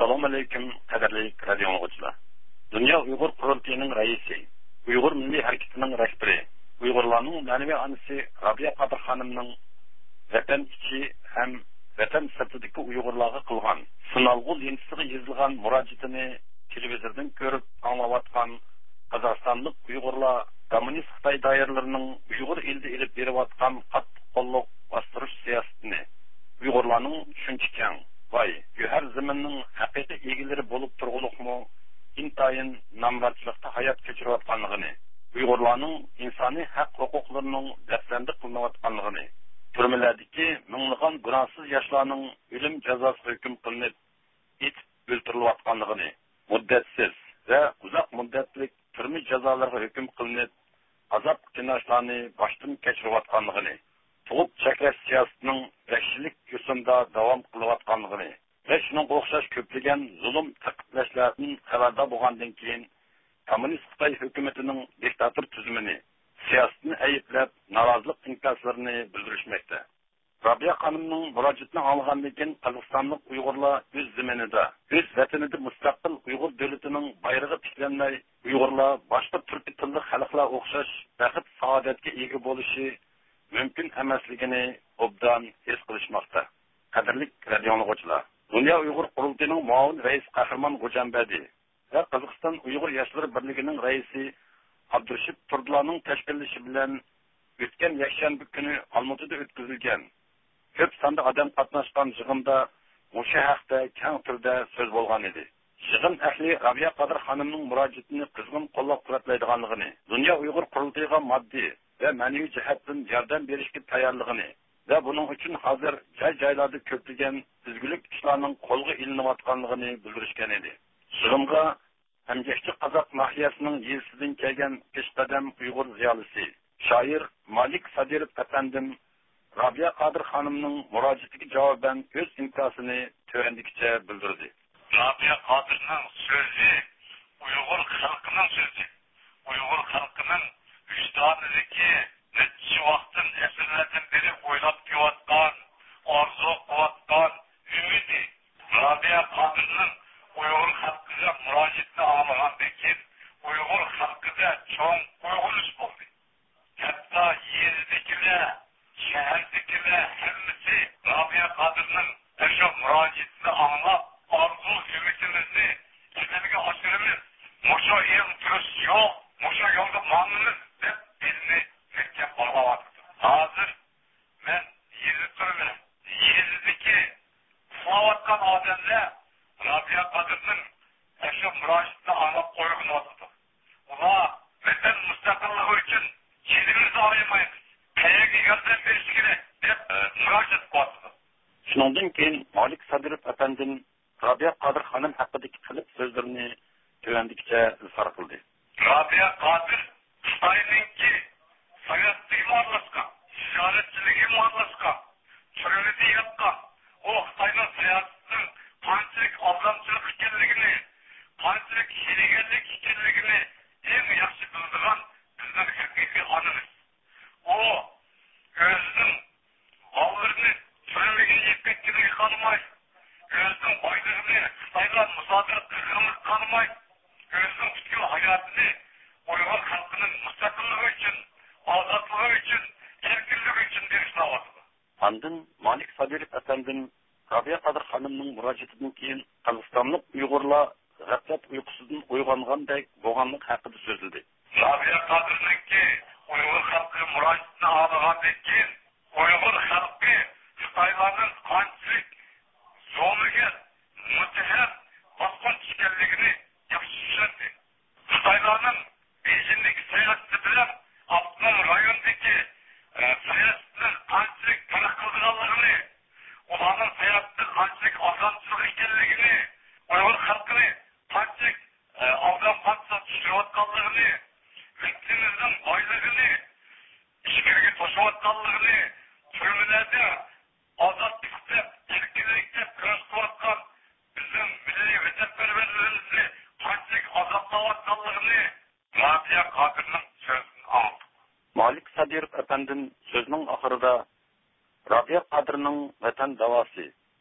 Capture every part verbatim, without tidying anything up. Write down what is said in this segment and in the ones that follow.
Assalomu alaykum, qadrli radio dinləyicilər. Dünya Uyğur Qurultayının rəisi, Uyğur Milli Hərəkatının rəhbəri, Uyğurların mənəvi anısı Rabiya Qadir xanımның vətən içi həm vətən sırtidagi Uyğurlarga qilgan sınalğu lentisiga yozilgan murojaatini televizordan ko'rib anglayotgan Qozog'istonlik Uyğurlar kommunist Xitoy doiralarining Uyğur elida elib berayotgan qattiq qo'llab bostirish siyosatini Uyğurlarning shuncha keng Vay, her zamanın haqiqiy egileri bolup turğuluqmu, intayin namratçılıqda hayat keçiriyotganlığını, Uyg'urlarning insani haq huquqlarining dafsanda qilinayotganligini, turmalardagi minglagan gunohsiz yoshlarning o'lim jazosi hukm qilinib, it o'ltirilayotganligini, muddatsiz va uzoq muddatli turma jazolariga hukm qilinib, azob qiynoshlarni boshdan kechirayotganligini, tug'ib chaklash siyosatining vahshiylik yo'sinda davom qilayotganligini va shuning o'xshash ko'plagan zulm taqiqlashlardan xabardor bo'lgandan keyin kommunist Xitoy hukumatining diktator tuzumini siyosatni ayblab norozilik inkoslarini bildirishmoqda. Rabiya xonimning murojaatini olgandan keyin Qozog'istonlik Uyg'urlar o'z zaminida, o'z vatanida mustaqil Uyg'ur davlatining bayrog'i tiklanmay, Uyg'urlar boshqa turk tilli xalqlar o'xshash baxt saodatga ega bo'lishi mümkün emasligini obdan his qilishmoqda. Qadrli radio dinləyicilər, Dünya Uyğur Qurultayının muavin reis Qahramon G'ujambadi va Qozog'iston Uyg'ur yoshlar birligining raisi Abdurashid Turdilarning tashkillashi bilan o'tgan yakshanba kuni Olmaotada o'tkazilgan ko'p sonda odam qatnashgan yig'inda o'sha haqda keng turda so'z bo'lgan edi. Yig'in ahli Rabiya Qadir xonimning murojaatini qizg'in qo'llab-quvvatlaydiganligini, Dünya Uyghur Qurultayıga moddiy ve ma'naviy jihatdan yordam berishga tayyorligini ve bunun için hazır joy-joylarda ko'plagan izgulik ishlarning qo'lga ilinayotganligini bildirishgan edi. Yig'inga Hamjashchi Qozoq nahiyasining yelsidan kelgan peshqadam Uyg'ur ziyolisi, shoir Malik Sadirov afandim Rabiya Qadir xonimning murojaatiga javoban o'z inkosini tovandikicha bildirdi. Rabiya Qadirning so'zi Uyg'ur xalqining so'zi. Uyg'ur xalqining vicdanidagi necha vaqtdan asrlardan beri o'ylab kelayotgan, orzu qilayotgan umidi. Rabiya Qadirning Uyg'ur xalqiga murojaatni olgandan keyin Uyg'ur xalqida cho'ng uyg'unish bo'ldi. Hatto yerdagilar, shahardagilar hammasi Rabiya Qadirning o'sha murojaatini anglab, orzu umidimizni amalga oshiramiz. Musho eng turist yo'q, musho yo'lda ma'nimiz deb elni mehkam bog'layapti. Hozir men yerda turibman. Yerdagi uxlayotgan odamlar Rabiya Qadirning o'sha murojaatini anglab qo'ygan. Ular vatan mustaqilligi uchun yerimizni olamaymiz. Qayerga yordam berish kerak deb murojaat qildi. Shundan keyin Malik Sadirov afandim Rabiya Qadir xonim haqidagi qilib so'zlarini tovandikicha izhor qildi. Rabiya Qadir Xitoyninki sovetga mo'rlasgan, tijoratchilikka mo'rlasgan, turmada yotgan, u Xitoyning siyosatining qanchalik aldamchilik ekanligini, qanchalik hiylagarlik ekanligini eng yaxshi biladigan bizning haqiqiy onamiz. U o'zining bolalarni turmaga yetkazishni xohlamay, o'zining boyligini Xitoyga musodara qilishni xohlamay, o'zining butkul hayotini Uyg'ur xalqining mustaqilligi uchun, ozodligi uchun, erkinligi uchun berishni oldi. Ondan Malik Sadirov afandim Rabiya Qadir xonimning murojaatidan keyin Qozog'istonlik Uyg'urlar g'aflat uyqusidan uyg'ongandek bo'lganlik haqida so'zildi. Rabiya Qadirningki Uyg'ur xalqi murojaatini olgandan keyin Uyg'ur xalqi Xitoylarning qanchalik zo'miga muttaham bosqinch ekanligini yaxshi tushundi. Xitoylarning Beijingdagi siyosati bilan Avtonom rayondagi siyosatning qanchalik taraqqi qilganligini, ularning siyosati qanchalik osonchilik ekanligini, Uyg'ur xalqini qanchalik avdam qatsa tushirayotganligini, vatanimizning boyligini ishga to'shayotganligini, turmalarda ozodlik deb, erkinlik deb kurashayotgan bizim milliy vatanparvarlarimizni qanchalik azoblayotganligini Rabiya Qadirning so'zini oldi. Malik Sadirov afandim so'zining oxirida Rabiya Qadirning vatan davosi,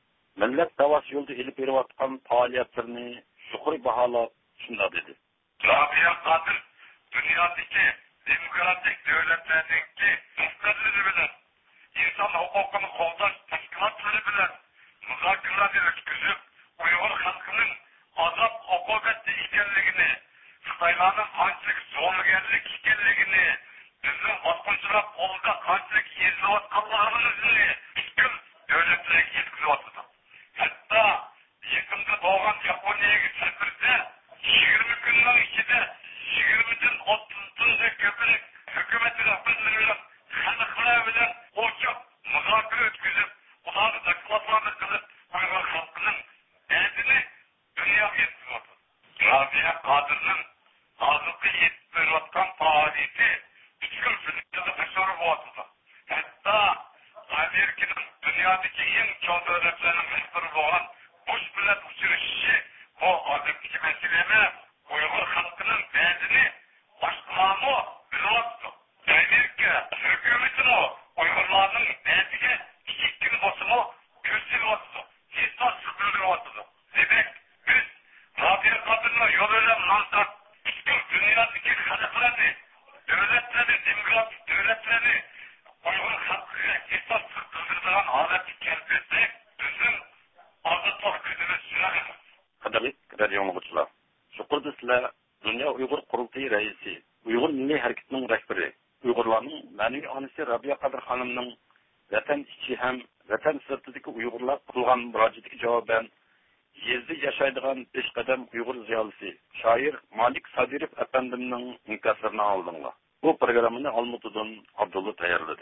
millat davos yo'lida ilib berayotgan faoliyatlarni yuqori baholab shunday dedi. Rabia Qadir dünyadaki demokratik devletlerindeki müstəqilleri bilen, insan hukukunu qoğdaş teşkilatları bilen müzakirleri ötküzüp, Uyghur halkının azap okubetli ikenligini, Xitaylarning qanchalik zo'rgarlik ekanligini, bizning bosqinchilar qo'lida qanchalik ezilayotganligimizni butkul davlatlarga yetkazyapti. Hatto yaqinda bo'lgan Yaponiyaga safirda yigirma kunning ichida yigirmadan o'ttizga ko'proq hukumat rahbarlari bilan xalqlar bilan ochiq muzokara o'tkazib, ularni dokladlarni qilib, Uyg'ur xalqining dardini dunyoga yetkazyapti. Rabia Qadirning hozirgi yetib berayotgan faoliyati butkul dunyoda mashhur bo'lyapti. Hatto Amerikaning dunyodagi eng chong davlatlarning rahbari bo'lgan Bush bilan uchrashishi bu odamga masala emas. Uyg'ur xalqining dardini boshqalarni bilyapti. Amerika hukumatimi Uyg'urlarning dardiga kichikgina bo'lsa-mu ko'rsatyapti. Hesab qildiryapti. Demak, biz Rabia Qadirning yo'lidan mansab butkul dunyodagi xalqlarni, davlatlarni, demokratik davlatlarni Uyg'ur xalqiga hesab qildiradigan holatga keltirsak, bizning ozodlik kunimiz shunaqa. Qadrli radio muxlislar, shukrda sizlar Dünya Uyg'ur qurultiyi raisi, Uyg'ur milliy harakatining rahbari, Uyg'urlarning ma'naviy onasi Rabia Qadir xonimning vatan ichi ham vatan sirtidagi Uyg'urlar qilgan murojaatiga javoban yezda yashaydigan besh qadam Uyg'ur ziyolisi, shoir Malik Sadirov apandimning inkaslarni oldinglar. Bu programmani Olmutadan Abdulla tayyorladi.